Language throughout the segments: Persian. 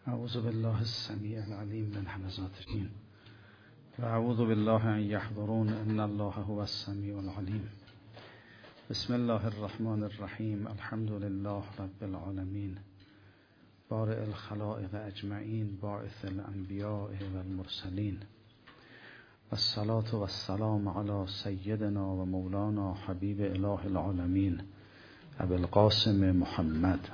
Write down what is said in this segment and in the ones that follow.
اعوذ بالله السمیع العلیم من همزات الشیاطین و اعوذ بالله ان یحضرون ان الله هو السمیع العلیم. بسم الله الرحمن الرحیم. الحمد لله رب العالمین بارئ الخلائق اجمعین باعث الانبیاء والمرسلین والصلاة والسلام علی سیدنا و مولانا حبیب اله العالمین ابی القاسم محمد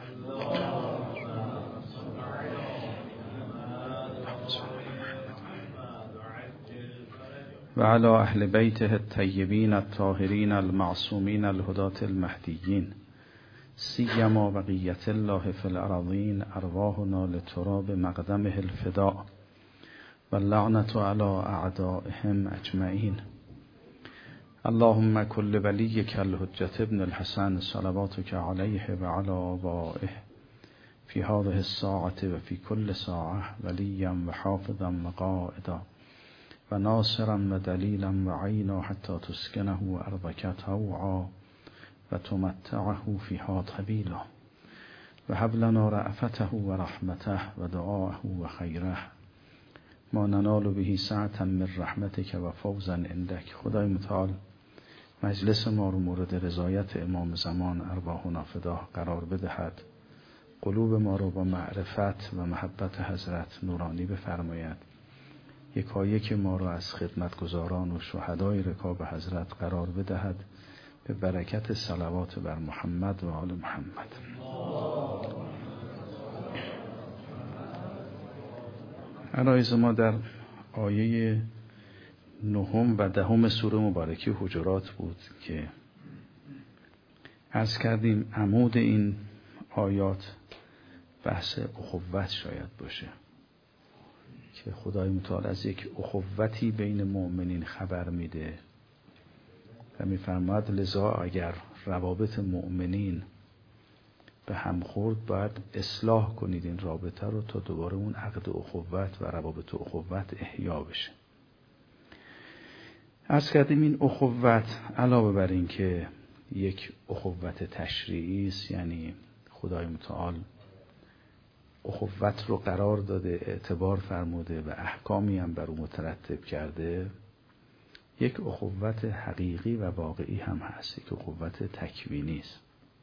و علی اهل بیته الطیبین الطاهرین المعصومین الهداة المهدیین سیما بقیة الله فی الارضین ارواحنا لتراب مقدمه الفداء و اللعنة علی اعدائهم اجمعین. اللهم كل ولیک الحجة ابن الحسن صلواتك علیه و علی آبائه فی هذه الساعة و فی کل ساعة ولیا و حافظا و قائدا و ناصرا و دلیلا و عینا حتی تسکنه ارضک طوعا و تمتعه فیها طویلا و هب لنا رأفته و رحمته و دعاءه و خیره ما ننال به سعة من رحمتک و فوزا عندک. خدای متعال مجلس ما رو مورد رضایت امام زمان ارواحنا فداه قرار بدهد، قلوب ما رو با معرفت و محبت حضرت نورانی بفرماید، یکایک ما رو از خدمتگزاران و شهدای رکاب حضرت قرار بدهد به برکت صلوات بر محمد و آل محمد. عرایز ما در آیه 9 و 10 سوره مبارکه حجرات بود که عرض کردیم عمود این آیات بحث اخوت شاید باشه که خدای متعال از یک اخوتی بین مؤمنین خبر میده و میفرماید لذا اگر روابط مؤمنین به هم خورد باید اصلاح کنید این رابطه رو تا دوباره اون عقد اخوت و روابط اخوت احیا بشه. عرض کردیم این اخوت علاوه بر این که یک اخوت تشریعی است، یعنی خدای متعال اخوت رو قرار داده، اعتبار فرموده و احکامی هم بر اون مترتب کرده، یک اخوت حقیقی و واقعی هم هست، یک اخوت تکوینی است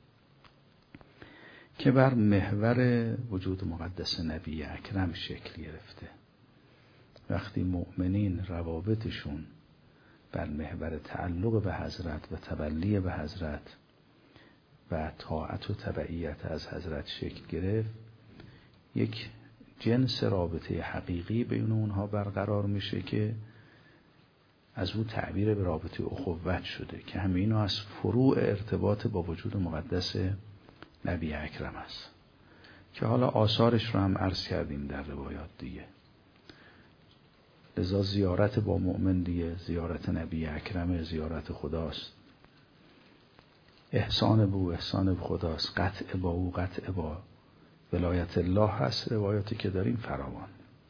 که بر محور وجود مقدس نبی اکرم شکل گرفته. وقتی مؤمنین روابطشون بر محور تعلق به حضرت و تبلی به حضرت و طاعت و تبعیت از حضرت شکل گرفت، یک جنس رابطه حقیقی بین اونها برقرار میشه که از او تعبیر به رابطه اخوت شده که همه اینا از فروع ارتباط با وجود مقدس نبی اکرم است که حالا آثارش رو هم عرض کردیم در روایات دیگه. لذا زیارت با مؤمن دیگه زیارت نبی اکرم، زیارت خداست، احسان به او احسان به خداست، قطع با او قطع با ولایت الله هست. روایاتی که داریم فراوان.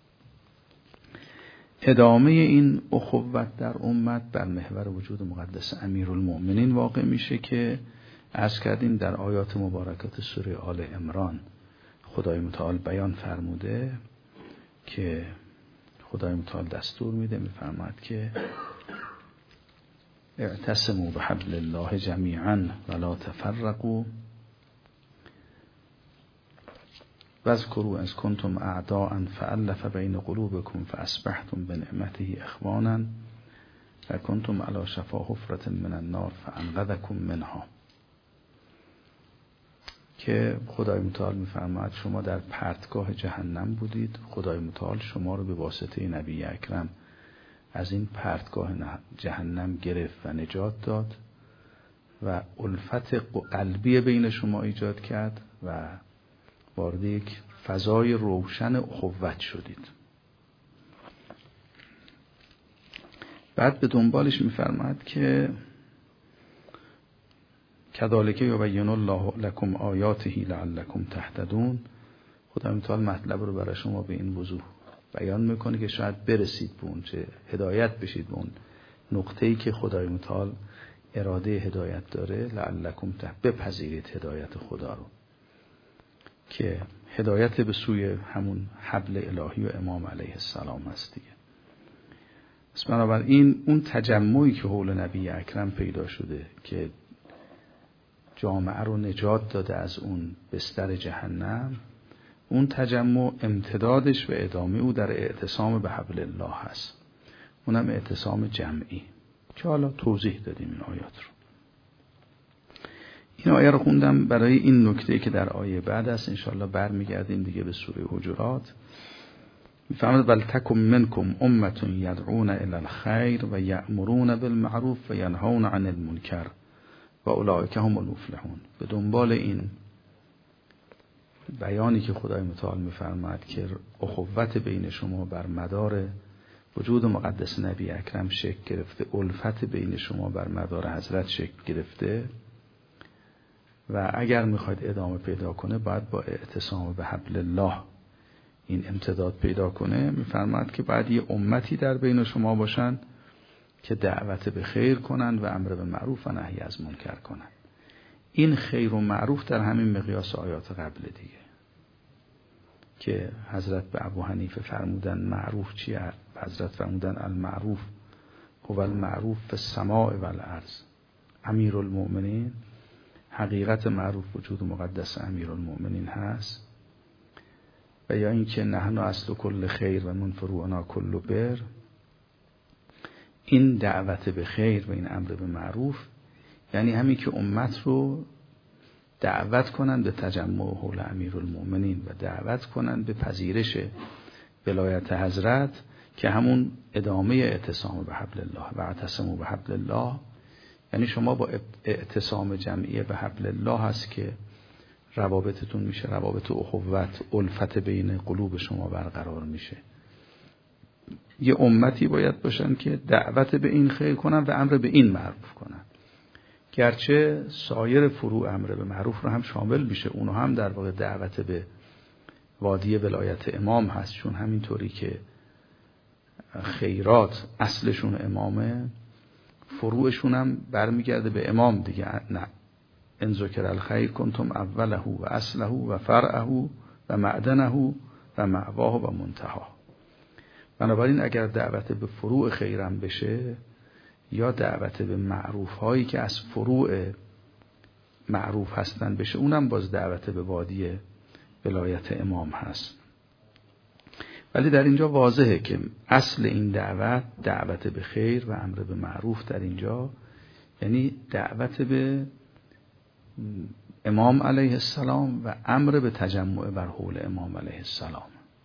ادامه این اخوت در امت بر محور وجود مقدس امیرالمؤمنین واقع میشه که عرض کردیم در آیات مبارکات سوره آل عمران خدای متعال بیان فرموده که خدای متعال دستور میده، میفرماید که اعتصموا بحبل الله جمیعا ولا تفرقوا واذکروا اذ کنتم اعداء فألف بین قلوبکم فاصبحتم بنعمته اخوانا و کنتم علی شفا حفرة من النار فانقذکم منها. که خدای متعال میفرماید شما در پرتگاه جهنم بودید، خدای متعال شما رو به واسطه نبی اکرم از این پرتگاه جهنم گرفت و نجات داد و الفت قلبی بین شما ایجاد کرد و وارد یک فضای روشن اخوت شدید. بعد به دنبالش میفرماید که کذالک یبین الله لکم آیاته لعلکم تهتدون. خدای متعال مطلب رو برای شما به این وضوح بیان میکنه که شاید برسید به اون چه هدایت بشید به اون نقطه‌ای که خدای متعال اراده هدایت داره. لعلکم بپذیرید هدایت خدا رو که هدایت به سوی همون حبل الهی و امام علیه السلام هست دیگه. پس بنابراین اون تجمعی که حول نبی اکرم پیدا شده که جامعه رو نجات داده از اون بستر جهنم، اون تجمع امتدادش و ادامه او در اعتصام به حبل الله هست، اونم اعتصام جمعی که حالا توضیح دادیم این آیات رو. این آیه رو خوندم برای این نکته که در آیه بعد است، انشاءالله برمیگردیم دیگه به سوره حجرات. میفرماید ولتکن منکم امة یدعون الی الخیر و یأمرون بالمعروف و ینهون عن المنکر و اولئک هم المفلحون. به دنبال این بیانی که خدای متعال میفرماید که اخوت بین شما بر مدار وجود مقدس نبی اکرم شکل گرفته، الفت بین شما بر مدار حضرت شکل گرفته و اگر میخواید ادامه پیدا کنه باید با اعتصام به حبل الله این امتداد پیدا کنه. میفرماید که بعد یه امتی در بین شما باشن که دعوت به خیر کنن و امر به معروف و نهی از منکر کنن. این خیر و معروف در همین مقیاس آیات قبل دیگه که حضرت به ابو حنیفه فرمودن معروف چیه؟ حضرت فرمودن المعروف هو المعروف فی السماء و الارض. امیرالمؤمنین، حقیقت معروف وجود مقدس امیرالمؤمنین هست. و یا اینکه نحن اصل کل خیر و من فروعنا کل بر. این دعوت به خیر و این امر به معروف یعنی همین که امت رو دعوت کنند به تجمع حول امیرالمؤمنین و دعوت کنند به پذیرش ولایت حضرت که همون ادامه اعتصام به حبل الله و اعتصموا به حبل الله. یعنی شما با اعتصام جمعی به حبل الله هست که روابطتون میشه روابط اخوت، الفت بین قلوب شما برقرار میشه. یه امتی باید باشن که دعوت به این خیر کنن و امر به این معروف کنن، گرچه سایر فروع امر به معروف رو هم شامل میشه، اونو هم در واقع دعوت به وادی ولایت امام هست، چون همینطوری که خیرات اصلشون امامه، فروعشون هم برمیگرده به امام دیگه. نه ان ذکر الخیر کنتم اوله و اصله و فرعه و معدنه و مأواه و منتها. بنابراین اگر دعوت به فروع خیرم بشه یا دعوت به معروف هایی که از فروع معروف هستن بشه، اونم باز دعوت به وادی ولایت امام هست. ولی در اینجا واضحه که اصل این دعوت به خیر و امر به معروف در اینجا یعنی دعوت به امام علیه السلام و امر به تجمع بر حول امام علیه السلام.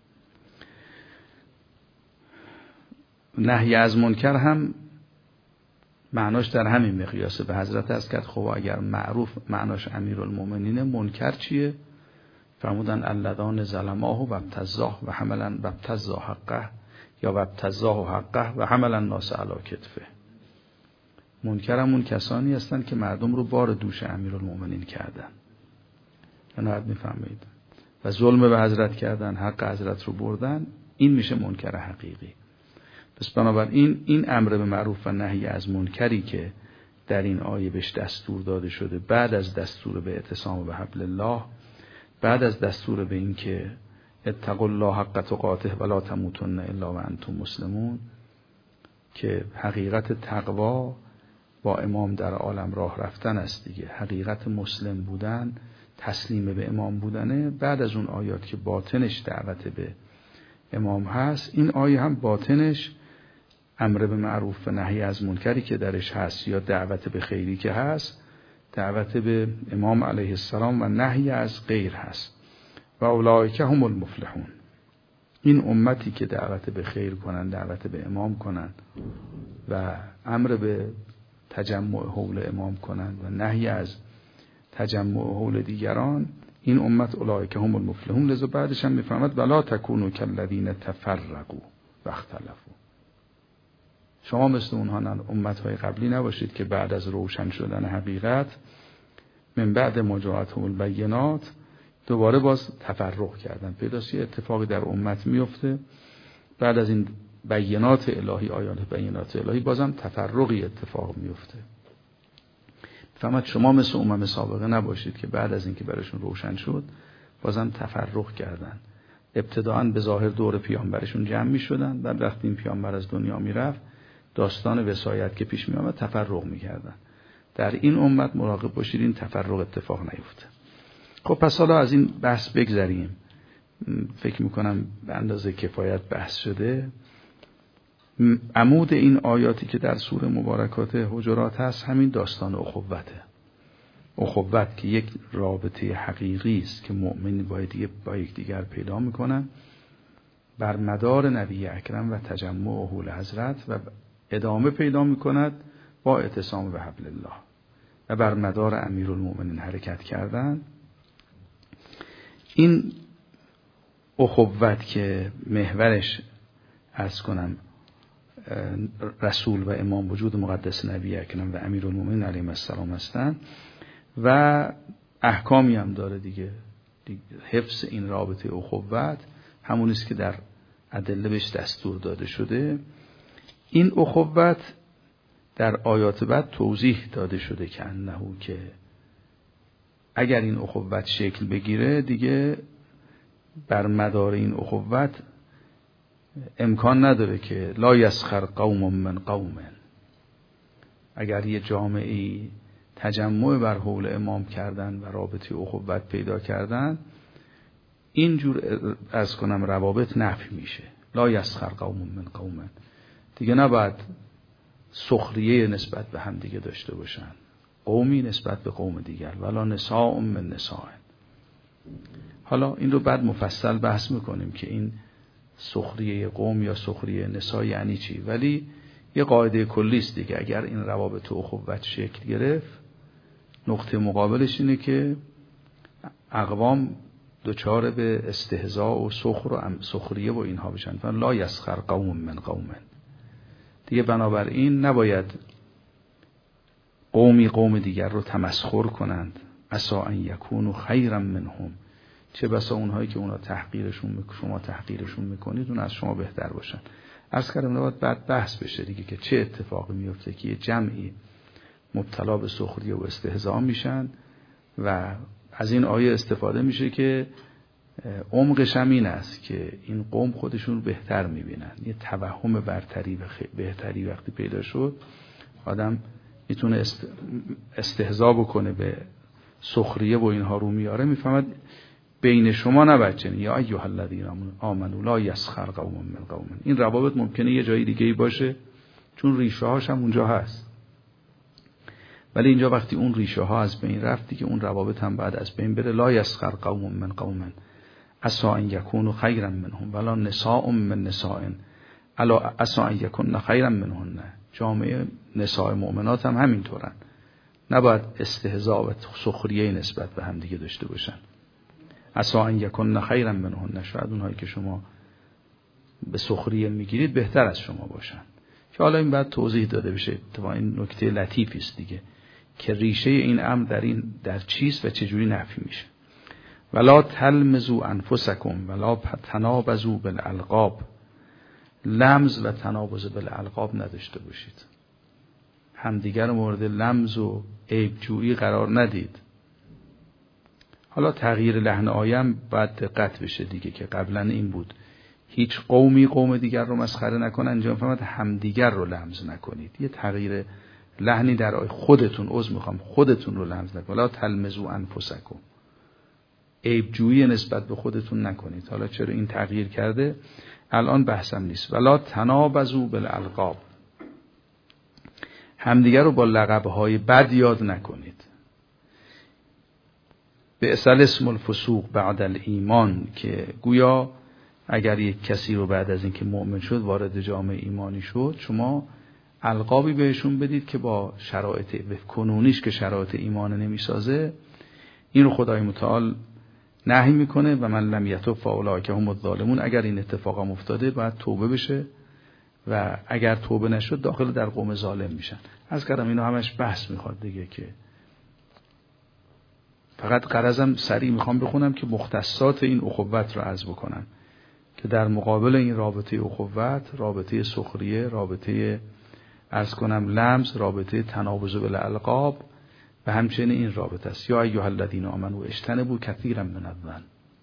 نهی از منکر هم معناش در همین مقیاسه. به حضرت عرض کرد خب اگر معروف معناش امیرالمؤمنین، منکر چیه؟ فرمودن اللذان ظلماه و ابتزاه و حملا و ابتزاه حقه یا و ابتزاه حقه و حملا الناس علی کتفه. منکر همون کسانی هستند که مردم رو بار دوش امیرالمؤمنین کردن. نهایت میفهمید و ظلم به حضرت کردن، حق حضرت رو بردن، این میشه منکر حقیقی. پس بنابراین این امر به معروف و نهی از منکری که در این آیه بهش دستور داده شده، بعد از دستور به اعتصام به حبل الله، بعد از دستور به این که اتقوا الله حق تقاته ولا تموتن الا وانتم مسلمون، که حقیقت تقوا با امام در عالم راه رفتن است دیگه، حقیقت مسلم بودن تسلیم به امام بودنه. بعد از اون آیات که باطنش دعوت به امام هست، این آیه هم باطنش امر به معروف و نهی از منکری که درش هست یا دعوت به خیری که هست، دعوت به امام علیه السلام و نهی از غیر هست. و اولئک هم المفلحون. این امتی که دعوت به خیر کنن، دعوت به امام کنن و امر به تجمع حول امام کنن و نهی از تجمع حول دیگران، این امت اولئک هم المفلحون. لذا بعدش هم میفرماد ولا تکونوا کالذین تفرقوا و اختلفوا. شما مثل اونها امتهای قبلی نباشید که بعد از روشن شدن حقیقت من بعد مجاهدهم البینات دوباره باز تفرق کردن. پیداست یه اتفاقی در امت میفته، بعد از این بینات الهی، آیات بینات الهی، بازم تفرقی اتفاق میفته. فهمت شما مثل امم سابقه نباشید که بعد از اینکه براشون روشن شد بازم تفرق کردن. ابتداءً به ظاهر دور پیامبرشون جمع می شدن، بعد وقتی این پیامبر از دنیا می رفت داستان وصایت که پیش می آمد تفرق می کردن. در این امت مراقب باشید این تفرق اتفاق نیفته. خب پس حالا از این بحث بگذریم. فکر می کنم به اندازه کفایت بحث شده. عمود این آیاتی که در سوره مبارکات حجرات هست همین داستان اخوته. اخوت که یک رابطه حقیقی است که مؤمنین با یکدیگر پیدا میکنن بر مدار نبی اکرم و تجمع حول حضرت و ادامه پیدا میکند با اعتصام به حبل الله و بر مدار امیرالمؤمنین حرکت کردن. این اخوت که محورش عرض کنم رسول و امام وجود مقدس نبی اکرم و امیرالمؤمنین علیهم السلام هستند و احکامی هم داره دیگه. حفظ این رابطه اخوت همون است که در ادله بهش دستور داده شده. این اخوت در آیات بعد توضیح داده شده که انه که اگر این اخوت شکل بگیره دیگه بر مدار این اخوت امکان نداره که لا یسخر قوم من قوم. اگر یه جامعه تجمع بر حول امام کردن و رابطه اخوت پیدا کردن اینجور از کنم روابط نفی میشه. لا یسخر قوم من قوم، دیگه نباید سخریه نسبت به هم دیگه داشته باشن، قومی نسبت به قوم دیگر، ولا نساء من نساء. حالا این رو بعد مفصل بحث میکنیم که این سخریه قوم یا سخریه نساء یعنی چی، ولی یه قاعده کلی است دیگه. اگر این روابط اخوت شکل گرفت نقطه مقابلش اینه که اقوام دچار به استهزاء و سخریه و اینها بشن. لا یسخر قوم من قوم، دیگه بنابراین نباید قوم دیگر رو تمسخر کنند. عسى ان یکونوا خیرا منهم، چه بسا اونهایی که اونا شما تحقیرشون میکنید اون از شما بهتر باشن. عرض کردم نباید بعد بحث بشه دیگه که چه اتفاقی میفته که یه جمعی مبتلا به سخریه و استهزاء میشن و از این آیه استفاده میشه که عمقش هم این است که این قوم خودشون رو بهتر میبینن. یه توهم برتری و بهتری وقتی پیدا شد آدم میتونه استهزاء بکنه، به سخریه و اینها رو میاره، میفهمد بین شما نبچنی یا ایها الذین آمنوا لا یسخر قوم من قوم. این روابط ممکنه یه جای دیگه ای باشه چون ریشه هاش هم اونجا هست، ولی اینجا وقتی اون ریشه ها از بین رفت که اون روابط هم بعد از بین بره. لا یسخر قوم من قوم عسى ان یکونوا خیرا منهم ولا نساء من نساء الا عسى ان یکن خیرا منهن. جامعه نساء مؤمنات هم همینطورن، نباید استهزاء و سخریه نسبت به هم دیگه داشته باشن. عسى ان یکن خیرا منهن، شاید اونهایی که شما به سخریه میگیرید بهتر از شما باشن. که حالا این بعد توضیح داده بشه. تو این نکته لطیفی است دیگه که ریشه این امر در چیست و چجوری نفی میشه. ولا تلمزوا انفسکم ولا تنابزوا بالالقاب، لمز و تنابز بالالقاب نداشته باشید، همدیگر مورد لمز و عیبجویی قرار ندید. حالا تغییر لحن آیم باید دقت بشه دیگه که قبلا این بود هیچ قومی قوم دیگر رو مسخره نکنن، اینجا فهمت همدیگر رو لمز نکنید. یه تغییر لحنی در آیه خودتون رو لمز نکنید. ولا تلمزوا انفسکم، عیبجویی نسبت به خودتون نکنید. حالا چرا این تغییر کرده الان بحثم نیست. ولا تنابزوا بالالقاب، همدیگر رو با لقب‌های بد یاد نکنید. بئس الاسم الفسوق بعد الایمان، که گویا اگر یک کسی رو بعد از اینکه مؤمن شد وارد جامعه ایمانی شد شما القابی بهشون بدید که با شرایط کنونیش که شرایط ایمان نمیسازه، این رو خدای متعال نهی میکنه. و من لم یتوب فاولئک هم الظالمون، اگر این اتفاق افتاده باید توبه بشه و اگر توبه نشد داخل در قوم ظالم میشن. از کردم اینو همش بحث میخواد دیگه، که فقط غرضم سریع میخوام بخونم که مختصات این اخوت رو عرض بکنم که در مقابل این رابطه اخوت، رابطه سخریه، رابطه عرض کنم لمز، رابطه تنابز بالالقاب و همچنین این رابطه است. یا ایها الذین آمنوا اجتنبوا کثیرا من الظن،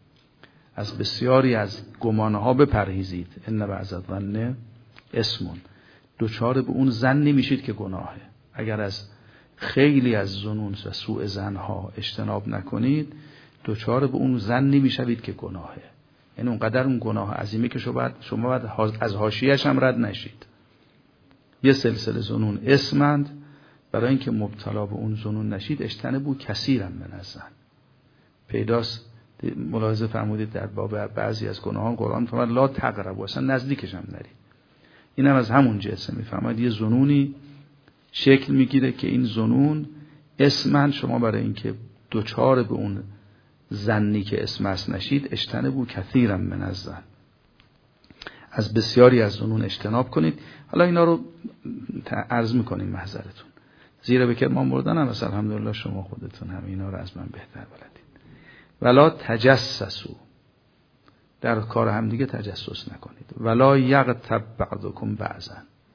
از بسیاری از گمانه‌ها بپرهیزید. ان بعض الظن اسم. دوچار به اون ظن نمیشید که گناهه. اگر از خیلی از ظنون و سوء ظن‌ها اجتناب نکنید دوچار به اون ظن نمیشوید که گناهه. یعنی اونقدر اون گناه عظیمه که شما باید از حاشیه‌اش هم رد نشید. یه سلسله ظنون اسمند، برای اینکه مبتلا به اون ظنون نشید اجتنبوا کثیرا من الظن. پیداست ملاحظه فرمودید در باب بعضی از گناهان قرآن فرمود لا تقربوا، اصلا نزدیکش هم نرید. این هم از همون جنسه. میفرماید یه ظنونی شکل میگیره که این ظنون اسمند، شما برای اینکه دوچار به اون ظنی که اسم است نشید اجتنبوا کثیرا من الظن، از بسیاری از ظنون اجتناب کنید. حالا اینا رو عرض میکنیم محضرتون، زیرا به کرمان بردن هم مثلا الحمدلله شما خودتون هم اینا رو از من بهتر بلدید. ولا تجسسوا، در کار هم دیگه تجسس نکنید. ولا یغتب بعضکم بعضا،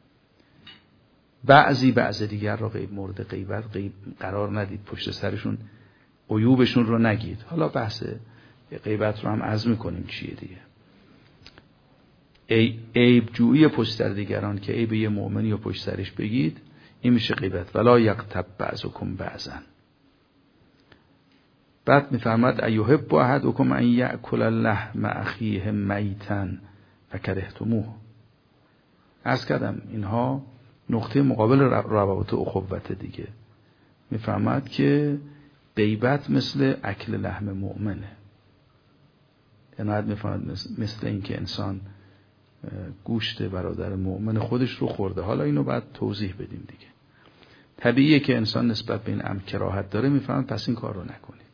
بعض دیگر رو غیب مورد غیبت قرار ندید، پشت سرشون عیوبشون رو نگید. حالا بحث غیبت رو هم عرض میکنیم چیه دیگه. عیب جویی پشت سر دیگران که عیب یه مؤمنی رو پشت سرش بگید، این میشه غیبت. ولا یغتب بعضکم بعضا. بعد میفرماد ایحب احدکم ان یأکل لحم اخیه میتا فکرهتموه. عرض کردم اینها نقطه مقابل روابط اخوت دیگه. میفرماد که غیبت مثل اکل لحم مؤمنه. یعنی میفرماد مثل اینکه انسان گوشت برادر مؤمن خودش رو خورده. حالا اینو بعد توضیح بدیم دیگه. طبیعیه که انسان نسبت به این امر کراهت داره، میفرماد پس این کار رو نکنید.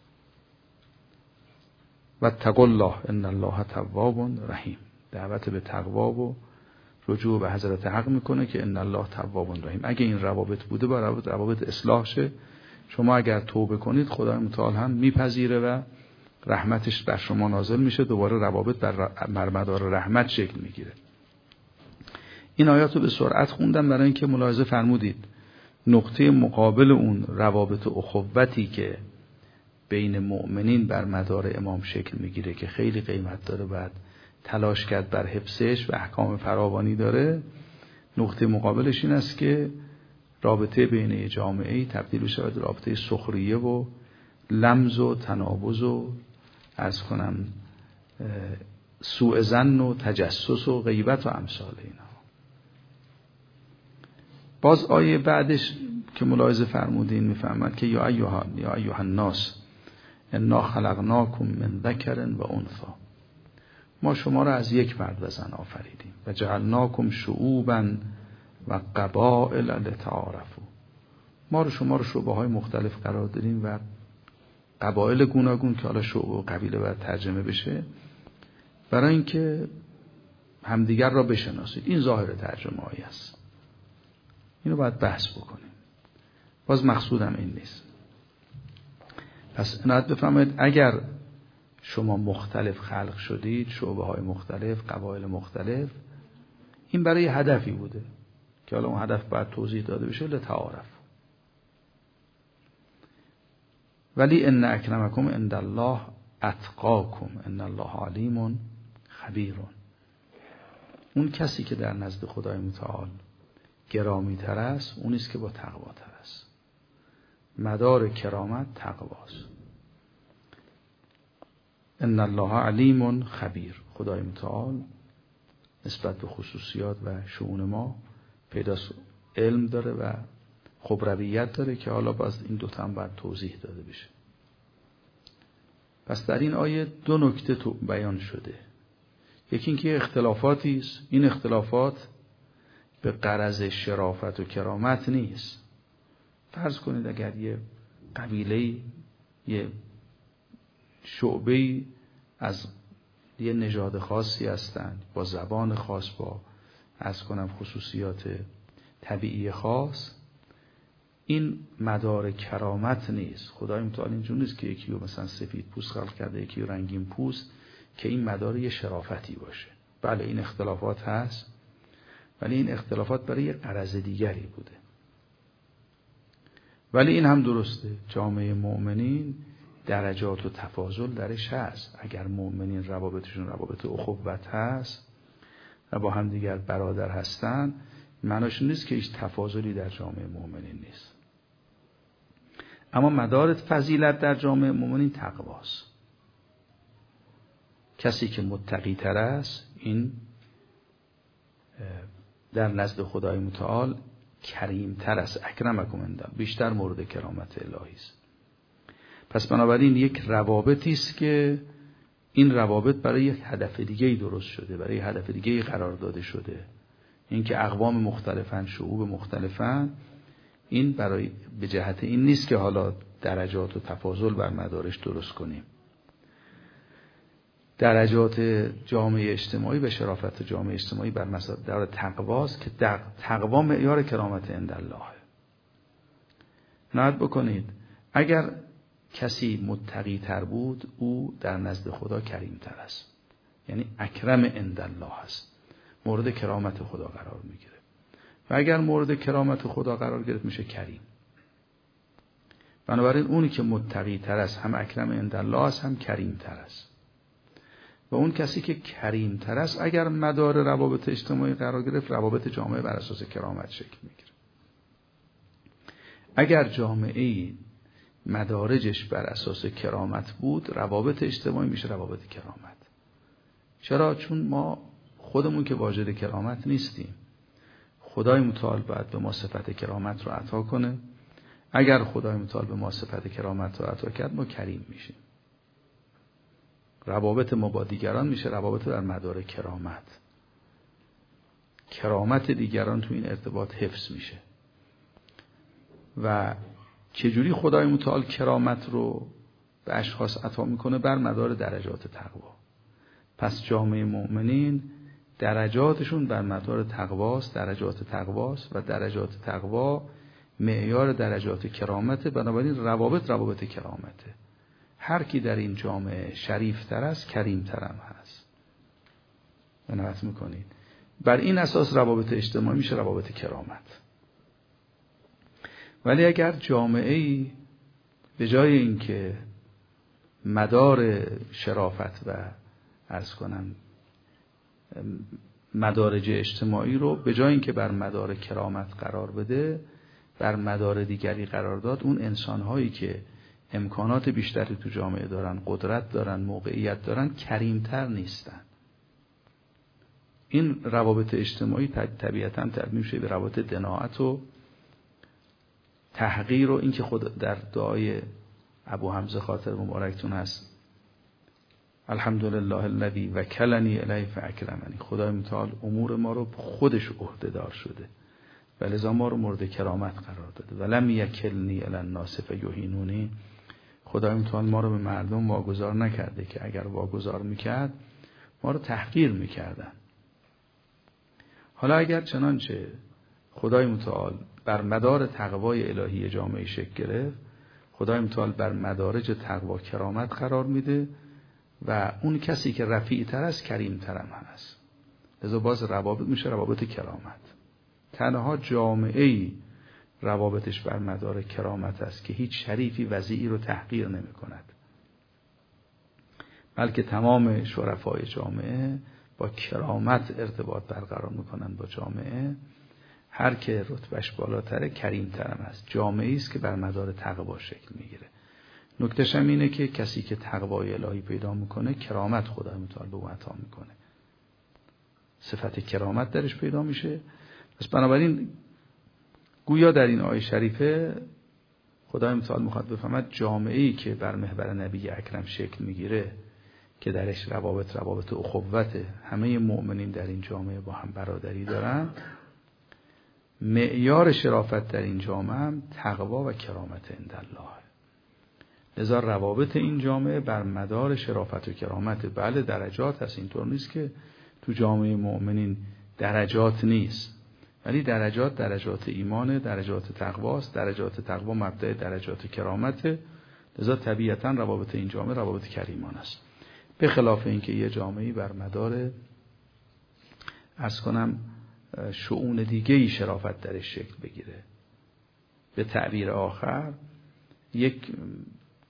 و اتقوا الله ان الله تواب رحیم. دعوت به تقوا و رجوع به حضرت حق میکنه که ان الله تواب رحیم. اگه این روابط بوده با روابط اصلاح شه. شما اگر توبه کنید خدای متعال هم میپذیره و رحمتش بر شما نازل میشه، دوباره روابط بر مدار رحمت شکل میگیره. این آیات رو به سرعت خوندم برای اینکه ملاحظه فرمودید نقطه مقابل اون روابط اخوتی که بین مؤمنین بر مدار امام شکل میگیره که خیلی قیمت داره، بعد تلاش کرد بر حفظش و احکام فراوانی داره. نقطه مقابلش این است که رابطه بین جامعه‌ای تبدیل شود رابطه سخریه و لمز و تنابز و عرض کنم سوء ظن و تجسس و غیبت و امثال اینا. باز آیه بعدش که ملاحظه فرمودین میفهمد که یا ایها الناس انا خلقناکم من ذکر و انثی، ما شما را از یک مرد و زن آفریدیم و جعلناکم شعوبا و قبائل لتعارفوا، ما شما رو شعبه‌های مختلف قرار دادیم و قبایل گوناگون که حالا شعب و قبیله باید ترجمه بشه، برای اینکه همدیگر را بشناسید. این ظاهر ترجمه هایی است، اینو باید بحث بکنیم. باز مقصودم این نیست. پس عنایت بفرمایید اگر شما مختلف خلق شدید، شعبه های مختلف، قبایل مختلف، این برای هدفی بوده که حالا اون هدف باید توضیح داده بشه. لتعارف. ولی ان اکرمکم عند الله اتقاکم ان الله علیم خبیر. اون کسی که در نزد خدای متعال گرامی تر است اون است که با تقوا تر است. مدار کرامت تقواست. ان الله علیم خبیر. خدای متعال نسبت به خصوصیات و شؤون ما پیداست علم داره و خبرویت داره که حالا باز این دوتا هم باید توضیح داده بشه. پس در این آیه دو نکته بیان شده. یکی اینکه اختلافاتی است، این اختلافات به غرض شرافت و کرامت نیست. فرض کنید اگر یه قبیله، یه شعبه از یه نژاد خاصی هستند با زبان خاص، با عرض کنم خصوصیات طبیعی خاص، این مدار کرامت نیست. خدای متعال اینجور نیست که یکی رو مثلا سفید پوست خلق کرده یکی رو رنگین پوست که این مدار یه شرافتی باشه. بله این اختلافات هست، ولی این اختلافات برای یه غرض دیگری بوده. ولی این هم درسته، جامعه مؤمنین درجات و تفاضل درش هست. اگر مؤمنین روابطشون روابط اخوت هست و با هم دیگر برادر هستن، معناش نیست که هیچ تفاضلی در جامعه مؤمنین نیست. اما مدار فضیلت در جامعه مؤمنین تقواست. کسی که متقی تر است، این در نزد خدای متعال کریم تر است. اکرمکم عندالله، بیشتر مورد کرامت الهی است. پس بنابراین یک روابطی است که این روابط برای یک هدف دیگه‌ای درست شده، برای هدف دیگه‌ای قرار داده شده. اینکه اقوام مختلفن، شعوب مختلفن، این برای به جهت این نیست که حالا درجات و تفاضل بر مدارش درست کنیم. درجات جامعه اجتماعی و شرافت جامعه اجتماعی بر مدار تقواست که تقوا معیار کرامت عندالله. نهایت بکنید اگر کسی متقی تر بود، او در نزد خدا کریم تر است، یعنی اکرم عندالله است، مورد کرامت خدا قرار میگیره. و اگر مورد کرامت خدا قرار گرفت میشه کریم. بنابراین اونی که متقی تر است هم اکرم عندالله است، هم کریم تر است. و اون کسی که کریم تر است اگر مدار روابط اجتماعی قرار گرفت، روابط جامعه بر اساس کرامت شکل میگیره. اگر جامعه مدارجش بر اساس کرامت بود، روابط اجتماعی میشه روابط کرامت. چرا؟ چون ما خودمون که واجد کرامت نیستیم. خدای متعال باید به ما صفت کرامت رو عطا کنه. اگر خدای متعال به ما صفت کرامت رو عطا کرد، ما کریم میشیم. روابط ما با دیگران میشه روابط در مدار کرامت. کرامت دیگران تو این ارتباط حفظ میشه. و چجوری خدای متعال کرامت رو به اشخاص عطا میکنه؟ بر مدار درجات تقوا. پس جامعه مؤمنین درجاتشون بر مدار تقواست، درجات تقواست، و درجات تقوا معیار درجات کرامته. بنابراین روابط کرامته. هر کی در این جامعه شریف تر است، کریم تر هم هست. عنایت میکنید. بر این اساس روابط اجتماعی میشه روابط کرامت. ولی اگر جامعه‌ای به جای اینکه مدار شرافت و عرض کنم مدارج اجتماعی رو به جای اینکه بر مدار کرامت قرار بده، بر مدار دیگری قرار داد، اون انسان‌هایی که امکانات بیشتری تو جامعه دارن، قدرت دارن، موقعیت دارن، کریمتر نیستن. این روابط اجتماعی طبیعتاً تبدیل میشه به روابط دناعت و تحقیر. و این که خود در دعای ابو حمزه خاطر مبارکتون هست، الحمدلله الذی وکلنی الیه فاکرمنی، خدای متعال امور ما رو خودش عهده‌دار شده و لذا ما رو مورد کرامت قرار داده. ولم یکلنی الی الناس فیهینونی، خدای متعال ما رو به مردم واگذار نکرده که اگر واگذار میکرد ما رو تحقیر میکردن. حالا اگر چنانچه خدای متعال بر مدار تقوای الهی جامعه شکل گرفت، خدای متعال بر مدارج تقوا کرامت قرار میده و اون کسی که رفیع تر است کریم تر هم هست. لذا باز روابط میشه روابط کرامت. تنها جامعه‌ای روابطش بر مدار کرامت است که هیچ شریفی وضعی رو تحقیر نمی کند، بلکه تمام شرفای جامعه با کرامت ارتباط برقرار میکنن با جامعه. هر که رتبهش بالاتره کریم ترم است. جامعه‌ای است که بر مدار تقوا شکل میگیره. نکتهش هم اینه که کسی که تقوای الهی پیدا میکنه، کرامت خدای متعال به او عطا میکنه، صفت کرامت درش پیدا میشه. پس بنابراین گویا در این آیه شریفه خدای متعال میخواد بفهمد جامعه‌ای که بر محور نبی اکرم شکل میگیره، که درش روابط اخوته، همه مؤمنین در این جامعه با هم برادری دارن، معیار شرافت در این جامعه هم تقوا و کرامت عندالله. لذا روابط این جامعه بر مدار شرافت و کرامت. بله درجات هست، اینطور نیست که تو جامعه مؤمنین درجات نیست، ولی درجات ایمان، درجات تقواست. درجات تقوا مبدأ درجات کرامت. لذا طبیعتاً روابط این جامعه روابط کریمان است، به خلاف اینکه یه جامعه‌ای بر مدار عرض کنم شؤون دیگه‌ای شرافت درش شکل بگیره. به تعبیر آخر یک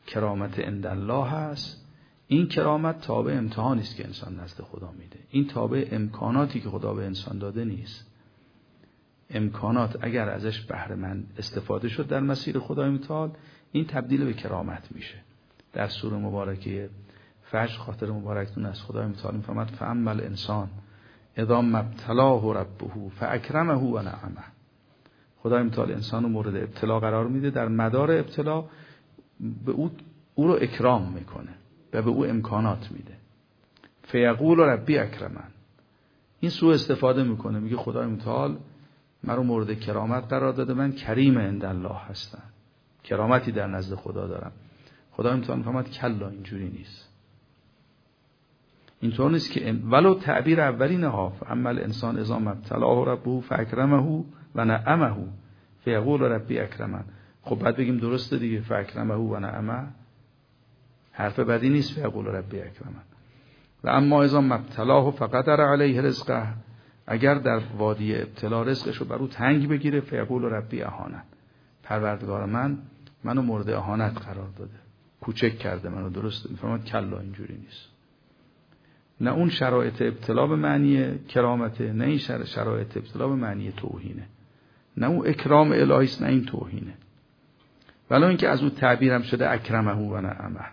کرامت عند الله هست، این کرامت تابع امتحانی است که انسان نزد خدا میده. این تابع امکاناتی که خدا به انسان داده نیست. امکانات اگر ازش بهره مند استفاده شد در مسیر خدای متعال، این تبدیل به کرامت میشه. در سوره مبارکه فجر خاطر مبارکتون از خدای متعال میفرماد فاما الانسان اذا ما ابتلاه ربه فاکرمه و نعمه. خدای متعال انسان رو مورد ابتلا قرار میده، در مدار ابتلا به او رو اکرام میکنه و به او امکانات میده. فیقول ربی اکرمن. این سوء استفاده میکنه، میگه خدای متعال من رو مورد کرامت قرار داده، من کریم عند الله هستم، کرامتی در نزد خدا دارم. خدای متعال میفرماد کلا، اینجوری نیست. اینطور نیست که ولو تعبیر اولینه ها اما الانسان اذا ما ابتلاه ربه فاکرمه و نعمه فیقول ربی اکرمن. خب بعد بگیم درسته دیگه، فاکرمه و نعمه حرف بدی نیست، فیقول ربی اکرمن. و اما اذا ما ابتلاه فقدر علیه رزقه، اگر در وادی ابتلا رزقش رو بر او تنگ بگیره فیقول ربی اهانن، پروردگار منو مورد اهانت قرار داده، کوچک کرده منو. درست میفرماد کلا، اینجوری نیست. نه اون شرایط ابتلا به معنی کرامته، نه این شرایط ابتلا به معنی توهینه. نه اون اکرام الهی است، نه این توهینه. ولو اینکه از اون تعبیرم شده اکرمه و نعمه.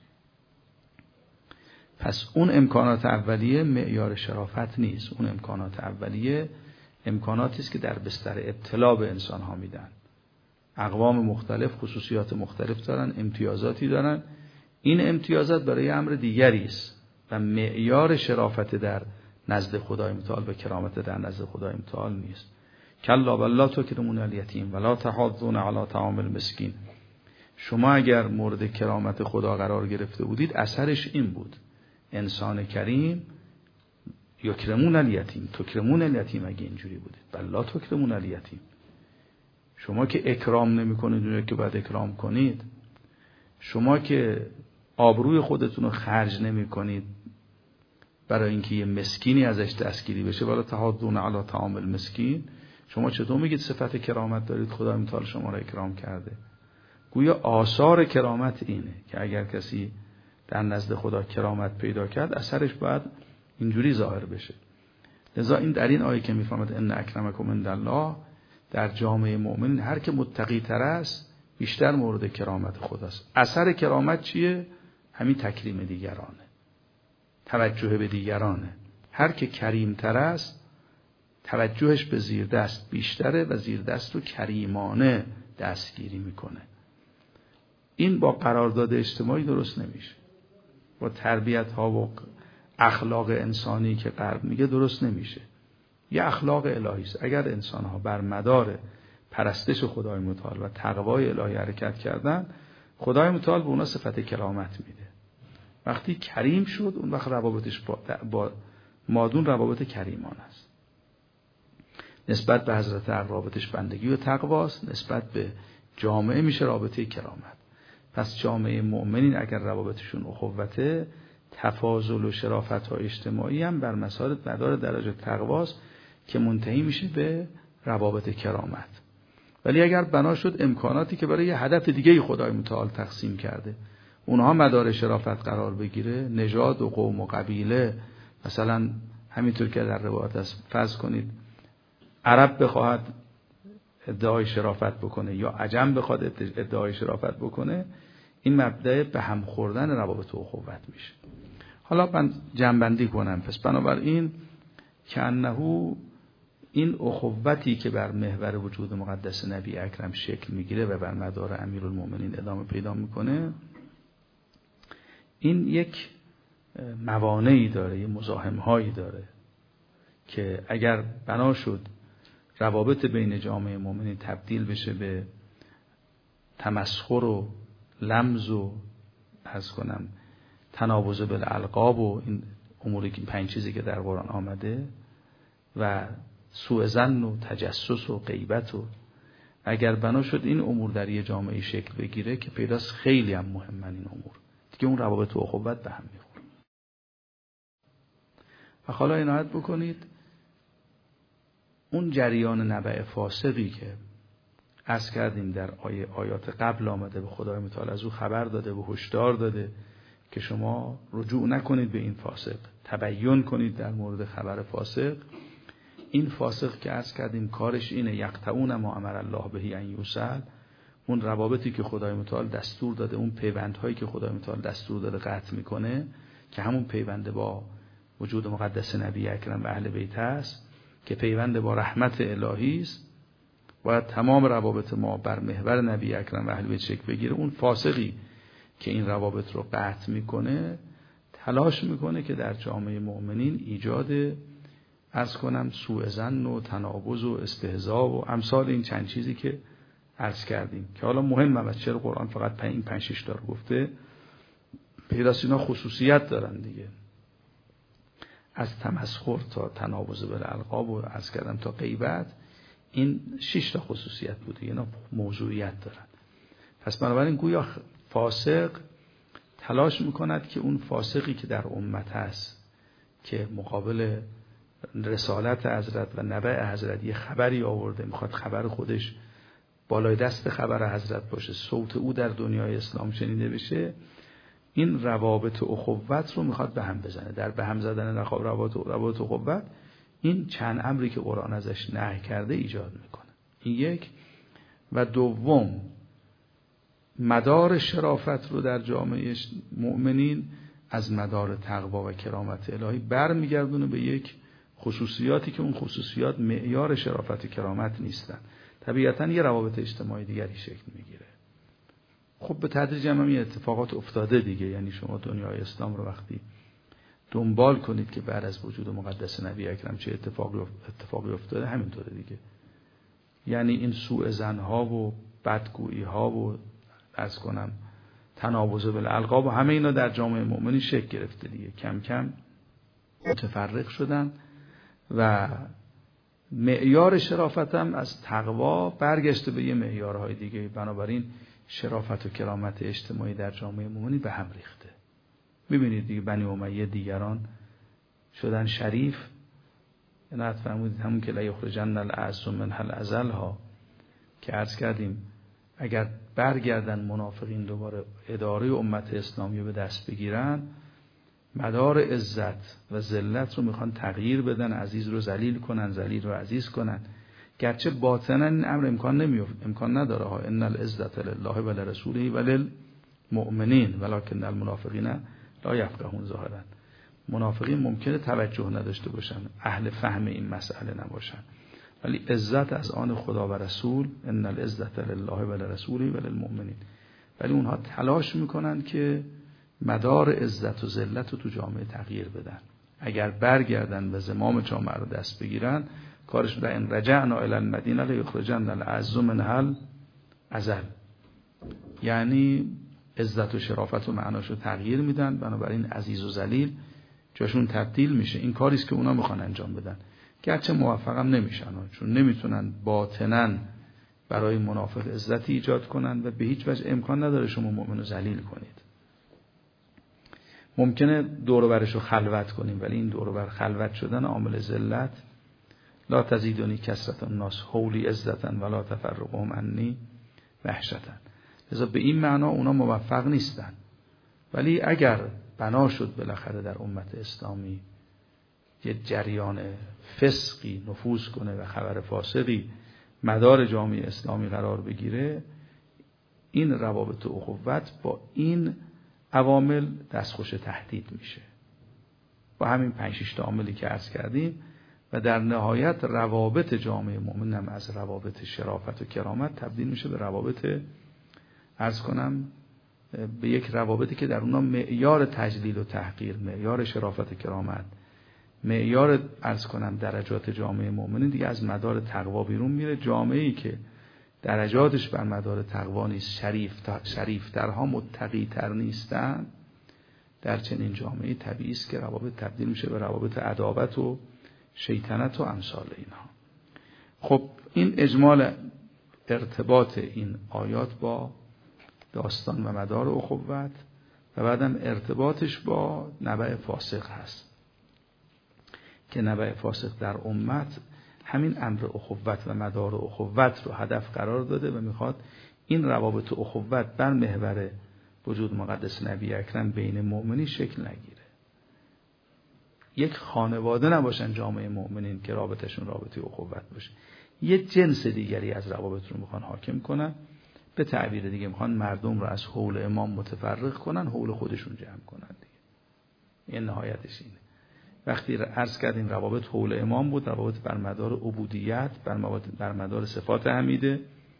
پس اون امکانات اولیه معیار شرافت نیست. اون امکانات اولیه امکاناتی است که در بستر ابتلا به انسان ها میدن. اقوام مختلف خصوصیات مختلف دارن، امتیازاتی دارن. این امتیازات برای امر دیگری است و معیار شرافت در نزد خدای متعال و کرامت در نزد خدای متعال نیست. کلا بل لا تکرمون الیتیم ولا تحاضون علی طعام المسکین. شما اگر مورد کرامت خدا قرار گرفته بودید، اثرش این بود: انسان کریم یکرمون الیتیم، تکرمون الیتیم. اگه اینجوری بودید بل لا تکرمون الیتیم، شما که اکرام نمی کنید اونجا که باید اکرام کنید، شما که آبروی خودتون رو خرج نمی کنید برای اینکه یه مسکینی ازش دستگیری بشه، ولا تحاضون علی طعام المسکین، شما چطور میگید صفت کرامت دارید؟ خدای متعال شما را اکرام کرده. گویا آثار کرامت اینه که اگر کسی در نزد خدا کرامت پیدا کرد، اثرش باید اینجوری ظاهر بشه. لذا این در این آیه که میفرماد ان اکرمکم عند الله، در جامعه مؤمنین هر که متقی تر است بیشتر مورد کرامت خداست. اثر کرامت چیه؟ همین تکریم دیگرانه، توجه به دیگرانه. هر که کریم تر است توجهش به زیر دست بیشتره و زیر دست رو کریمانه دستگیری میکنه. این با قرارداد اجتماعی درست نمیشه، با تربیت ها و اخلاق انسانی که غرب میگه درست نمیشه. یه اخلاق الهی است. اگر انسان ها بر مدار پرستش خدای متعال و تقوای الهی حرکت کردن، خدای متعال به اونا صفت کرامت میده. وقتی کریم شد، اون وقت روابطش با مادون روابط کریمان است. نسبت به حضرت حق رابطش بندگی و تقواست، نسبت به جامعه میشه رابطه کرامت. پس جامعه مؤمنین اگر روابطشون اخوته، تفاضل و شرافت های اجتماعی هم بر مدار درجه تقواست که منتهی میشه به روابط کرامت. ولی اگر بنا شد امکاناتی که برای یه هدف دیگه خدای متعال تقسیم کرده اونها مدار شرافت قرار بگیره، نژاد و قوم و قبیله، مثلا همینطور که در روایت است، فرض کنید عرب بخواهد ادعای شرافت بکنه یا عجم بخواد ادعای شرافت بکنه، این مبدأ به هم خوردن روابط و اخوت میشه. حالا من جمع‌بندی کنم. پس بنابراین که انه این اخوتی که بر محور وجود مقدس نبی اکرم شکل میگیره و بر مدار امیرالمومنین ادامه پیدا میکنه، این یک موانعی داره، یک مزاحم‌هایی داره که اگر بنا شد روابط بین جامعه مؤمنین تبدیل بشه به تمسخر و لمز و تنابز بالالقاب و این اموری که 5 چیزی که در قرآن آمده و سوء ظن و تجسس و غیبت، و اگر بنا شد این امور در یه جامعه شکل بگیره که پیداست خیلی هم مهمن این امور دیگه، اون روابط و اخوت به هم میخوره. و حالا عنایت بکنید اون جریان نبع فاسقی که عرض کردیم در آیات قبل آمده به خدای متعال از او خبر داده و هشدار داده که شما رجوع نکنید به این فاسق، تبیین کنید در مورد خبر فاسق. این فاسق که عرض کردیم کارش اینه یقطعون ما امر الله به ان یوصل، اون روابطی که خدای متعال دستور داده، اون پیوندهایی که خدای متعال دستور داده قطع میکنه، که همون پیوند با وجود مقدس نبی اکرم و اهل بیت است که پیوند با رحمت الهی است. باید تمام روابط ما بر محور نبی اکرم و اهل بیت شکل بگیره. اون فاسقی که این روابط رو قطع میکنه تلاش میکنه که در جامعه مؤمنین ایجاد عرض کنم سوء ظن و تنابض و استهزاء و امثال این چند چیزی که عرض کردیم که حالا مهمه و چرا قرآن فقط این 5-6 تا گفته. پیداست اینا خصوصیت دارن دیگه، از تمسخر تا تنابض بالالقاب و عرض کردم تا غیبت، این 6 تا خصوصیت بوده، اینا موضوعیت دارن. پس بنابراین گویا فاسق تلاش میکند که اون فاسقی که در امت هست که مقابل رسالت حضرت و نبع حضرت یه خبری آورده، میخواد خبر خودش بالای دست خبر حضرت باشه، صوت او در دنیای اسلام شنیده بشه، این روابط اخوت رو میخواد به هم بزنه. در به هم زدن روابط اخوت این چند امری که قرآن ازش نهی کرده ایجاد میکنه. این یک. و دوم، مدار شرافت رو در جامعه مؤمنین از مدار تقوا و کرامت الهی برمیگردونه به یک خصوصیاتی که اون خصوصیات معیار شرافت و کرامت نیستن. طبیعتاً یه روابط اجتماعی دیگری شکل میگیره. خب به تدریج هم این اتفاقات افتاده دیگه. یعنی شما دنیای اسلام رو وقتی دنبال کنید که بعد از وجود مقدس نبی اکرم چه اتفاقی افتاده، همینطوره دیگه. یعنی این سوء ظن‌ها و بدگویی‌ها و عرض کنم تنابض بالالقاب و همه اینا در جامعه مؤمنی شکل گرفته دیگه. کم کم متفرق شدن و معیار شرافت هم از تقوا برگشته به یه معیارهای دیگه. بنابراین شرافت و کرامت اجتماعی در جامعه مؤمنی به هم ریخته. میبینید دیگه بنی امیه دیگران شدن شریف. نه فرمودید همون که لا یخرجن الاعز منها الاذل ها که عرض کردیم اگر برگردن منافقین دوباره اداره امت اسلامی رو به دست بگیرن، مدار عزت و ذلت رو میخوان تغییر بدن، عزیز رو ذلیل کنن، ذلیل رو عزیز کنن. گرچه باطنا این امر امکان نداره ها. ان العزت لله و لرسوله و للمؤمنین ولکن المنافقین لا یفقهون. ظاهرا منافقین ممکنه توجه نداشته باشن، اهل فهم این مسئله نباشن، ولی عزت از آن خدا و رسول، ان العزت لله و لرسوله و للمؤمنین. ولی اونها تلاش میکنن که مدار عزت و ذلت رو تو جامعه تغییر بدن. اگر برگردن و زمام جامعه رو دست بگیرن، کارش در این رجعنا الی المدینه لیخرجن الاعز منها الاذل. یعنی عزت و شرافت و معناش رو تغییر میدن، بنابراین عزیز و ذلیل جاشون تبدیل میشه. این کاری است که اونا میخوان انجام بدن، گرچه موفقم نمیشن، چون نمیتونن باطناً برای منافق عزتی ایجاد کنن و به هیچ وجه امکان نداره شما مؤمن رو ذلیل کنید. ممکنه دور و برش رو خلوت کنیم، ولی این دور و بر خلوت شدن عامل ذلت. لا تزیدنی کثرت الناس حولی عزتا ولا تفرقهم عنی وحشتا. لذا به این معنا اونا موفق نیستن. ولی اگر بنا شد بالاخره در امت اسلامی یه جریان فسقی نفوذ کنه و خبر فاسقی مدار جامعه اسلامی قرار بگیره، این روابط اخوت با این عوامل دستخوش تهدید میشه، با همین 5-6 تا عاملی که عرض کردیم. و در نهایت روابط جامعه مؤمن هم از روابط شرافت و کرامت تبدیل میشه به روابط عرض کنم به یک روابطی که در اونها معیار تجلیل و تحقیر، معیار شرافت و کرامت، معیار عرض کنم درجات جامعه مؤمنین دیگه از مدار تقوا بیرون میره. جامعه‌ای که درجاتش بر مدار تقوا نیست، شریفترها متقی‌تر نیستن، در چنین جامعه‌ای طبیعی است که روابط تبدیل میشه به روابط عداوت و شیطنت و امثال اینها. خب این اجمال ارتباط این آیات با داستان و مدار اخوت و بعدم ارتباطش با نبع فاسق هست که نبع فاسق در امت همین امر اخوت و مدار اخوت رو هدف قرار داده و میخواد این روابط اخوت بر محور وجود مقدس نبی اکرم بین مؤمنین شکل نگیره. یک خانواده نباشن جامعه مؤمنین که رابطشون رابطه اخوت باشه، یه جنس دیگری از روابط رو میخوان حاکم کنن. به تعبیر دیگه میخوان مردم رو از حول امام متفرق کنن، حول خودشون جمع کنن دیگه. این نهایتش اینه. وقتی عرض کردیم روابط حول امام بود، روابط بر مدار عبودیت، بر مدار صفات حمیده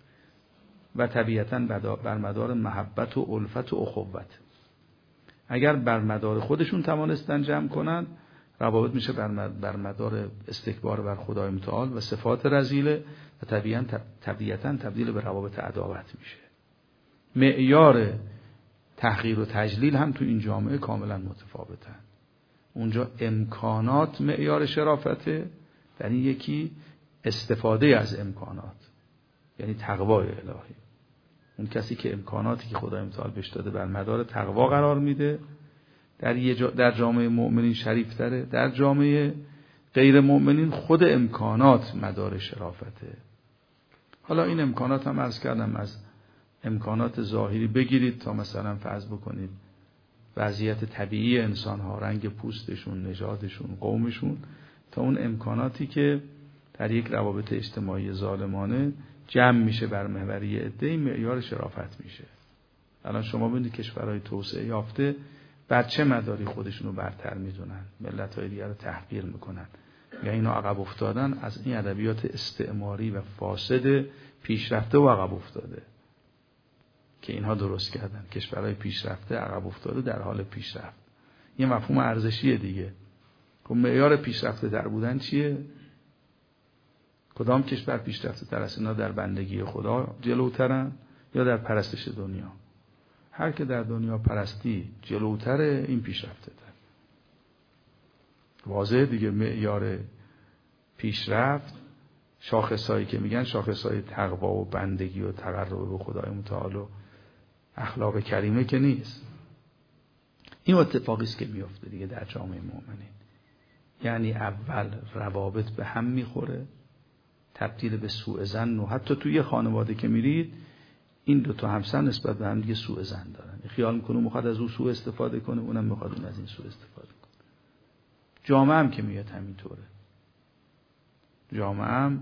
و طبیعتاً بر مدار محبت و الفت و اخوت. اگر بر مدار خودشون توانستن جمع کنن، روابط میشه بر مدار استکبار بر خدای متعال و صفات رذیله و طبیعتاً تبدیل به روابط عداوت میشه. معیار تحقیر و تجلیل هم تو این جامعه کاملا متفاوتن. اونجا امکانات معیار شرافته، در این یکی استفاده از امکانات، یعنی تقوای الهی. اون کسی که امکاناتی که خدای متعال بهش داده بر مدار تقوا قرار میده، در جامعه مؤمنین شریفتره، در جامعه غیر مؤمنین خود امکانات مدار شرافته. حالا این امکانات هم عرض کردم از امکانات ظاهری بگیرید تا مثلا فرض بکنید وضعیت طبیعی انسان ها، رنگ پوستشون، نژادشون، قومشون، تا اون امکاناتی که در یک روابط اجتماعی ظالمانه جمع میشه بر محور یه عده، معیار شرافت میشه. الان شما ببینید کشورهای توسعه یافته بر چه مداری خودشونو برتر میدونن، ملت‌های دیگر رو تحقیر میکنن یا اینا عقب افتادن. از این ادبیات استعماری و فاسد پیشرفته و عقب افتاده که اینها درست کردن. کشورهای پیشرفته عقب افتاده در حال پیشرفت. یه مفهوم ارزشیه دیگه. خب معیار پیشرفته در بودن چیه؟ کدام کشور پیشرفته تر است؟ اینا در بندگی خدا جلوترن یا در پرستش دنیا؟ هر که در دنیا پرستی جلوتره، این پیشرفته تر. واضحه دیگه. معیار پیشرفت شاخصایی که میگن شاخصای تقوا و بندگی و تقرب به خدای متعال و اخلاق کریمه که نیست. این اتفاقی است که میفته دیگه در جامعه مؤمنین. یعنی اول روابط به هم میخوره، تبدیل به سوء ظن، و حتی توی خانواده که میرید این دو تا همسر نسبت به هم دیگه سوء ظن دارن. خیال میکنه میخواد از اون سوء استفاده کنه، اونم میخواد اون از این سوء استفاده کنه. جامعه هم که میاد همینطوره. جامعه هم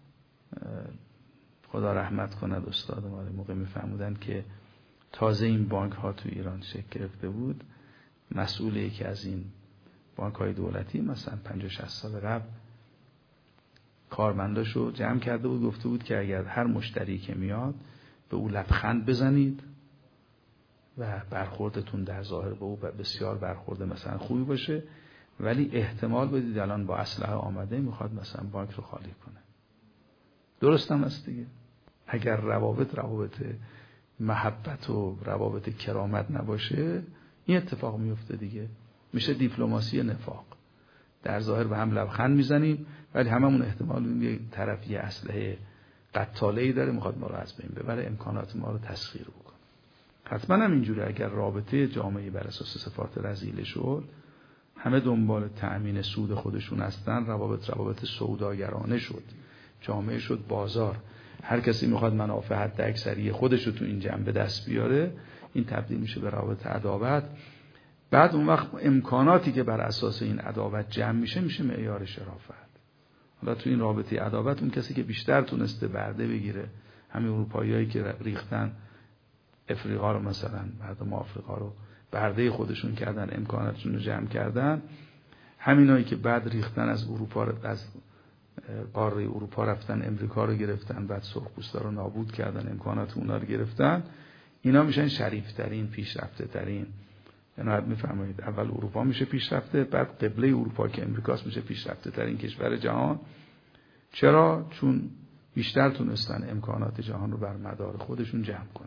خدا رحمت کند استاد ما موقع میفهمودن که تازه این بانک ها تو ایران شکل گرفته بود، مسئول یکی از این بانک های دولتی مثلا 50-60 سال قبل کارمنداشو جمع کرده بود، گفته بود که اگر هر مشتری که میاد به او لبخند بزنید و برخوردتون در ظاهر به او بسیار برخورد مثلا خوبی باشه، ولی احتمال بدید الان با اسلحه آمده میخواد مثلا بانک رو خالی کنه. درست هم هست دیگه. اگر روابط محبت و روابط کرامت نباشه، این اتفاق میفته دیگه. میشه دیپلماسی نفاق. در ظاهر به هم لبخند میزنیم ولی هممون احتمال میدیم یه طرف یه اسلحه قتاله‌ای داره میخواد ما رو از بین ببره، امکانات ما رو تسخیر بکنه. حتما هم اینجوره. اگر رابطه جامعه بر اساس صفات رذیله شد، همه دنبال تأمین سود خودشون هستن، روابط سوداگرانه شد، جامعه شد بازار، هر کسی میخواد منافع حد اکثری خودش رو تو این جنبه دست بیاره، این تبدیل میشه به روابط عداوت. بعد اون وقت امکاناتی که بر اساس این عداوت جمع میشه معیار شرافت. حالا تو این رابطه عداوت اون کسی که بیشتر تونسته برده بگیره، همین اروپاییایی که ریختن افریقا رو، مثلا مردم آفریقا رو برده خودشون کردن، امکاناتشون رو جمع کردن، همینایی که بعد ریختن از اروپا، از قاره اروپا رفتن امریکا رو گرفتن، بعد سرخپوستا رو نابود کردن، امکانات اونا رو گرفتن، اینا میشن شریفترین، پیشرفته ترین. یعنی میفرمایید اول اروپا میشه پیشرفته، بعد قبله اروپا که امریکاست میشه پیشرفته ترین کشور جهان. چرا؟ چون بیشتر تونستن امکانات جهان رو بر مدار خودشون جمع کنن.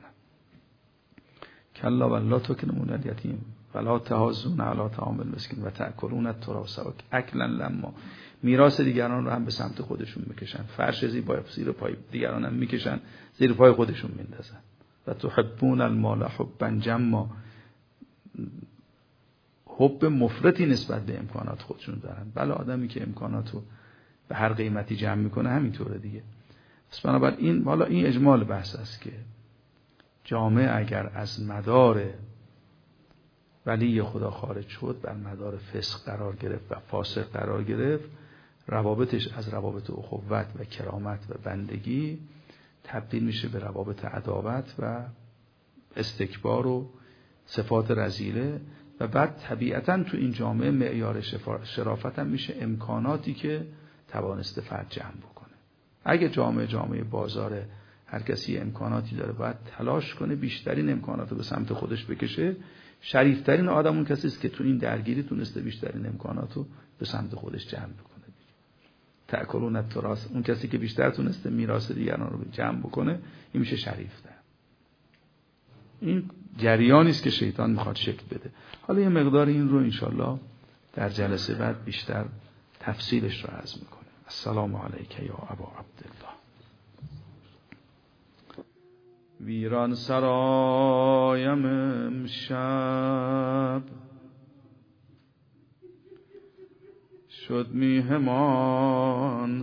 کلا والله تکنون الیتیم ولا تحاضون علی طعام المسکین و تأکلون التراث اکلا لما. میراث دیگران رو هم به سمت خودشون میکشن، فرش زیر پای دیگران هم میکشن، زیر پای خودشون میندازن. و تحبون المال حبا جما، حب مفرطی نسبت به امکانات خودشون دارن. بله، آدمی که امکاناتو به هر قیمتی جمع میکنه همینطوره دیگه. پس بنابراین حالا این اجمال بحث است که جامعه اگر از مدار ولی خدا خارج شد، بر مدار فسق قرار گرفت و فاسق قرار گرفت، روابطش از روابط اخوت و کرامت و بندگی تبدیل میشه به روابط عداوت و استکبار و صفات رذیله. و بعد طبیعتاً تو این جامعه معیار شرافت هم میشه امکاناتی که توانسته فرد جمع بکنه. اگه جامعه بازاره، هر کسی امکاناتی داره باید تلاش کنه بیشترین امکانات رو به سمت خودش بکشه. شریفترین آدم اون کسی است که تو این درگیری تونسته بیشترین امکانات رو به سمت خودش جمع بکنه. تأکلون التراث، اون کسی که بیشتر تونسته میراث دیگران رو جمع بکنه، این میشه شریفتر. این جریانی است که شیطان میخواد شکل بده. حالا یه مقدار این رو انشالله در جلسه بعد بیشتر تفصیلش رو عرض میکنه. السلام علیک یا ابا عبدالله. ویران سرایم امشب شد میهمان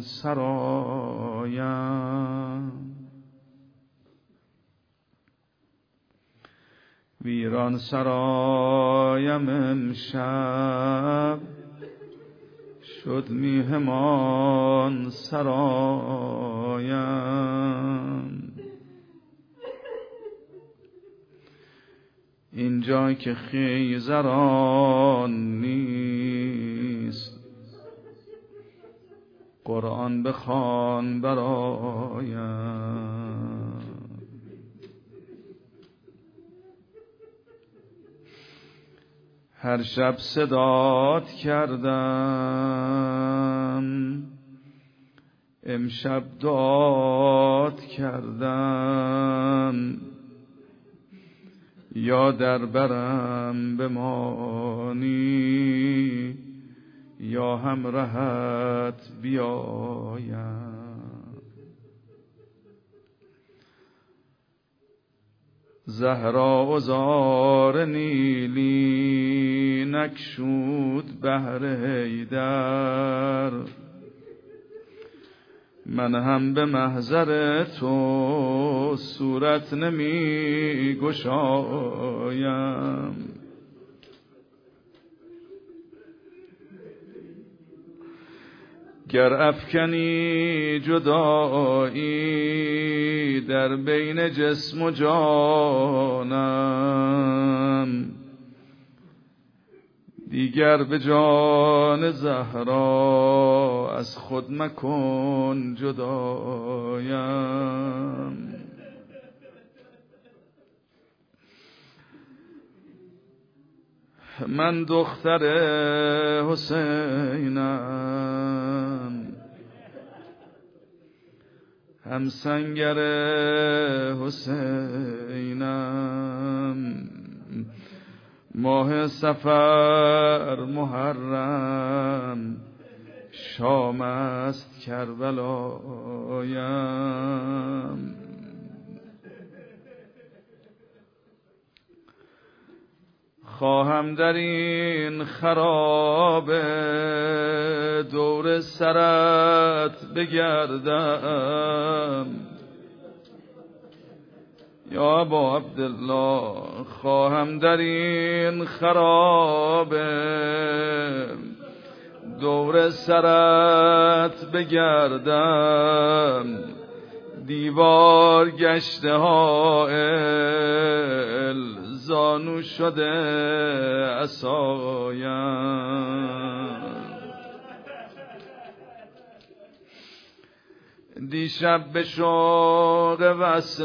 سرایم، ویران سرایم امشب شد میهمان سرایم، اینجا که خیزران نیست قرآن بخوان برایم، هر شب صدات کردم امشب داد کردم، یا در برم بمانی یا همراهت بیایم. زهرا و زار نیلی نکشود بهر حیدر، من هم به محضر تو صورت نمی گشایم. گر افکنی جدایی در بین جسم و جانم، دیگر به جان زهرا از خود مکن جدایم. من دختر حسینم، هم سنگر حسینم، ماه صفر محرم شام است کربلایم. خواهم در این خراب دور سرت بگردم، یا ابا عبدالله خواهم در این خراب دور سرت بگردم، دیوار گشته حائل زانو شده عصایم. دیشب به شوق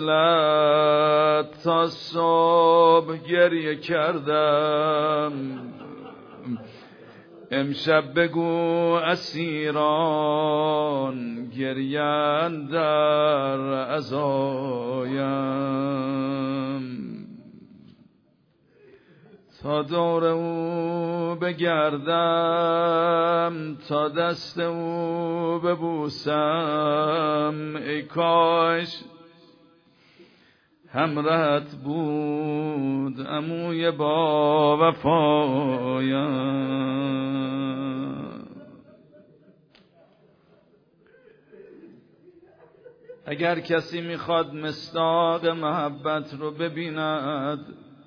وصلت تا صبح گریه کردم، امشب بگو اسیران گریان در عزایم. تا دور او بگردم تا دست او ببوسم، ای کاش همراهت بود عموی با وفایم. اگر کسی میخواد مصداق محبت رو ببیند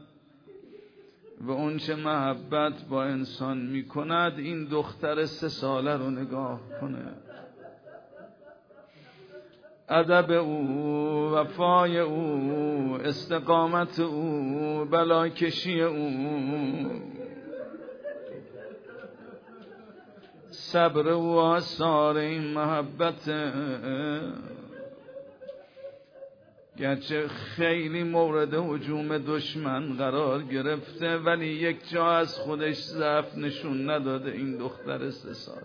و اون چه محبت با انسان میکند این دختر 3 ساله رو نگاه کنه. ادب او، وفای او، استقامت او، بلاکشی او، صبر او، آثار این محبت. گرچه خیلی مورد هجوم دشمن قرار گرفته ولی یک جا از خودش ضعف نشون نداده. این دختر 3 سال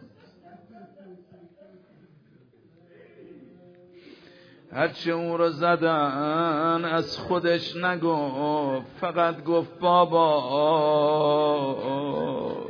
هرچه او رو زدن از خودش نگفت، فقط گفت بابا.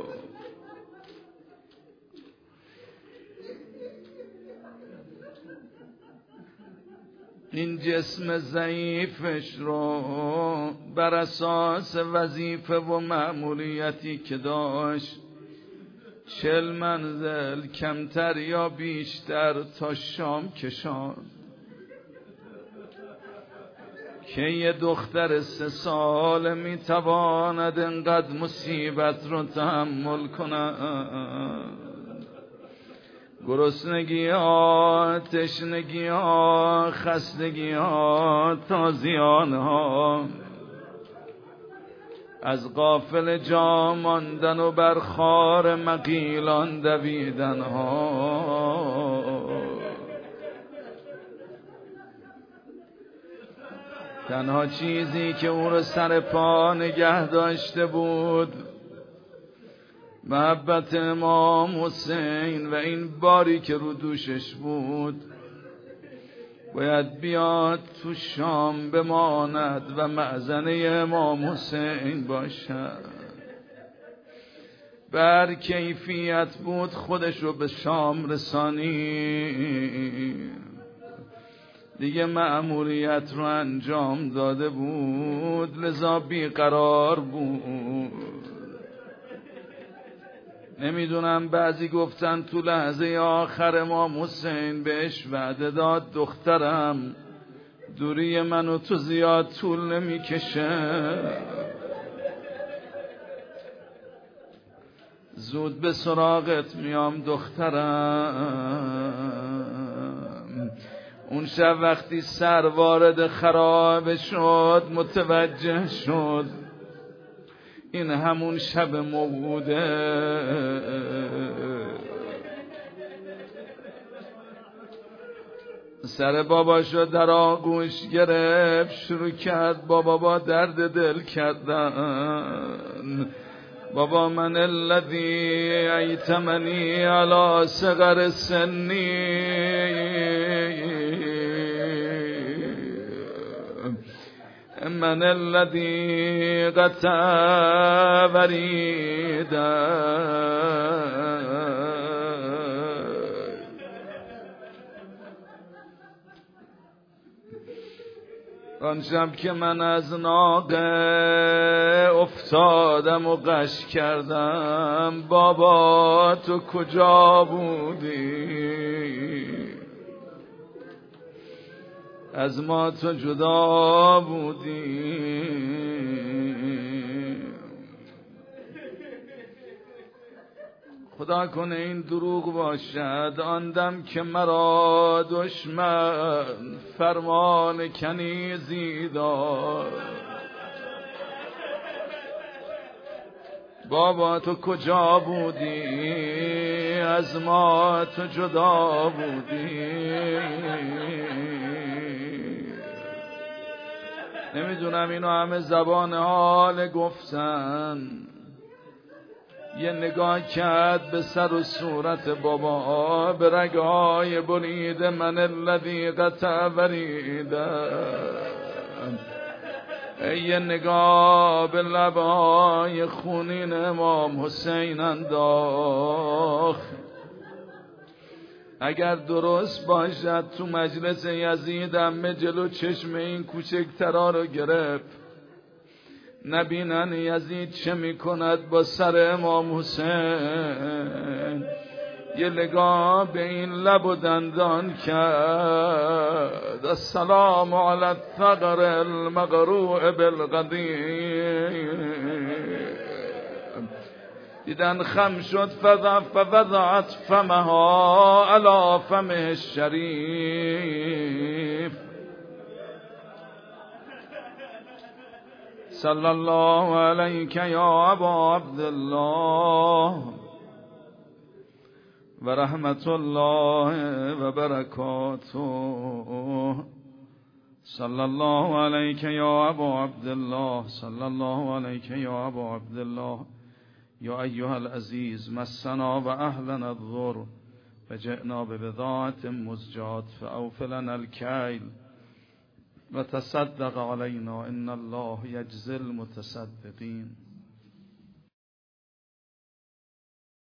این جسم ضعیفش رو بر اساس وظیفه و مأموریتی که داشت 40 منزل کمتر یا بیشتر تا شام کشاند که یه دختر 3 ساله میتواند انقدر مصیبت رو تحمل کند. گرسنگی ها، تشنگی ها، خستگی ها، تازیان ها، از غافل جا ماندن و بر خار مغیلان دویدن ها. تنها چیزی که او رو سر پا نگه داشته بود محبت امام حسین و این باری که رو دوشش بود باید بیاد تو شام بماند و مأذنه امام حسین باشد. بر کیفیت بود خودش رو به شام رسانی، دیگه مأموریت رو انجام داده بود لذا بیقرار بود. نمیدونم بعضی گفتن تو لحظه آخر امام حسین بهش وعده داد دخترم دوری من و تو زیاد طول نمیکشه، زود به سراغت میام دخترم. اون شب وقتی سر وارد خرابه شد متوجه شد این همون شب موعوده. سر باباشو در آغوش گرفت شروع کرد بابا با درد دل کردن. بابا من الذی ایتمنی علی صغر سنی، من الذی قطع وریدا. آن شب که من از ناقه افتادم و غش کردم بابا تو کجا بودی؟ از ما تو جدا بودی. خدا کنه این دروغ باشد آن دم که مرا دشمن فرمان کنیزی داد. بابا تو کجا بودی؟ از ما تو جدا بودی. نمیدونم اینو همه زبان حال گفتن. یه نگاه کرد به سر و صورت بابا، به رگهای برید من الذی قطع وریدا. یه نگاه به لبهای خونین امام حسین انداخت. اگر درست باشد تو مجلس یزید همه جلو چشم این کوچکترا رو گرفت نبینن یزید چه میکند با سر امام حسین. یه نگاه به این لب و دندان کرد. السلام علی الثغر المقروع بالقدیم. دیدن خم شد فوضعت فمها علی فمه الشریف. صلی الله علیک یا ابا عبدالله و رحمت الله و برکاته. صلی الله علیک یا ابا عبدالله. صلی الله علیک یا ابا عبدالله. یا ایها العزیز مسنا و اهلنا الضر و جئنا ببضاعة مزجاة فاوف لنا الکیل و تصدق علینا ان الله یجزی المتصدقین.